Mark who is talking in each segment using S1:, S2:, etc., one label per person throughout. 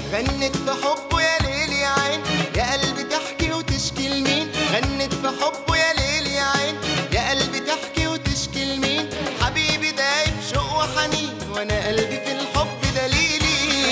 S1: غنت في حبه يا ليل يا عين، يا قلبي تحكي وتشكي لمين؟ غنت في حبه يا ليل يا عين، يا قلبي تحكي وتشكي لمين؟ حبيبي دايب شوق وحنين وانا قلبي في الحب دليلي.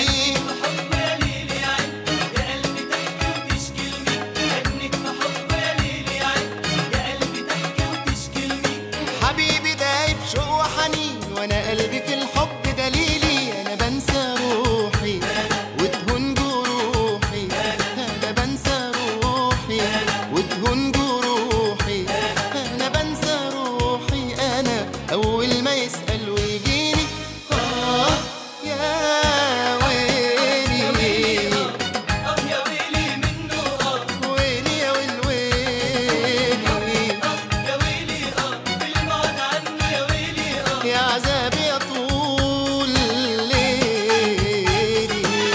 S1: حبيبي دايب شوق وحنين وانا قلبي في الحب دليلي. انا بنسى روحي وتهون جروحي، انا بنسى روحي وتهون جروحي، انا بنسى روحي. انا اول ما يسأل ويجيني يا ويلي يا ويلي منه ويلي يا ويلي بالبعد عنه يا ويلي يا عذابي يا طول ليلي.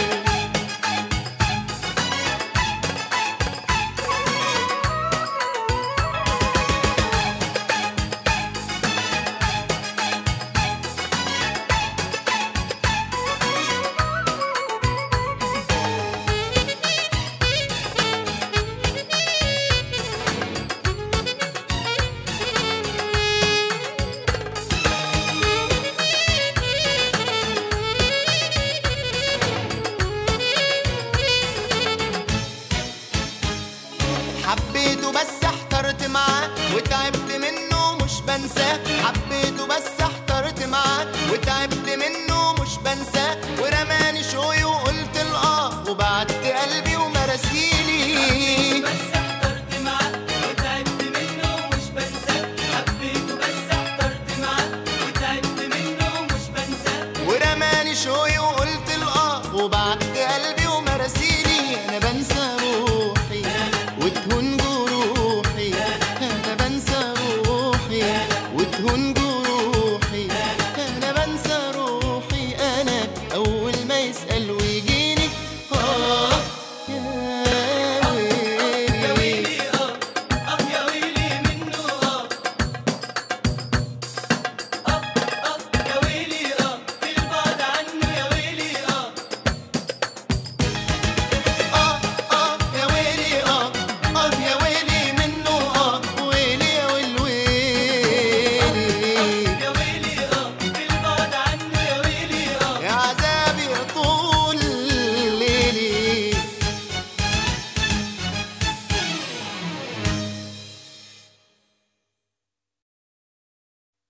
S1: حبيته بس احترت معاه وتعبت منه مش بنساه، حبيته بس احترت معاه وتعبت منه مش بنساه، ورماني شوي وقلت الآه وبعت قلبي ومراسيلي.
S2: بس احترت معاه وتعبت منه مش بنساه، حبيته بس احترت معاه وتعبت منه مش بنساه،
S1: ورماني شوي وقلت الآه وبعت قلبي ومراسيلي. انا بنسى روحي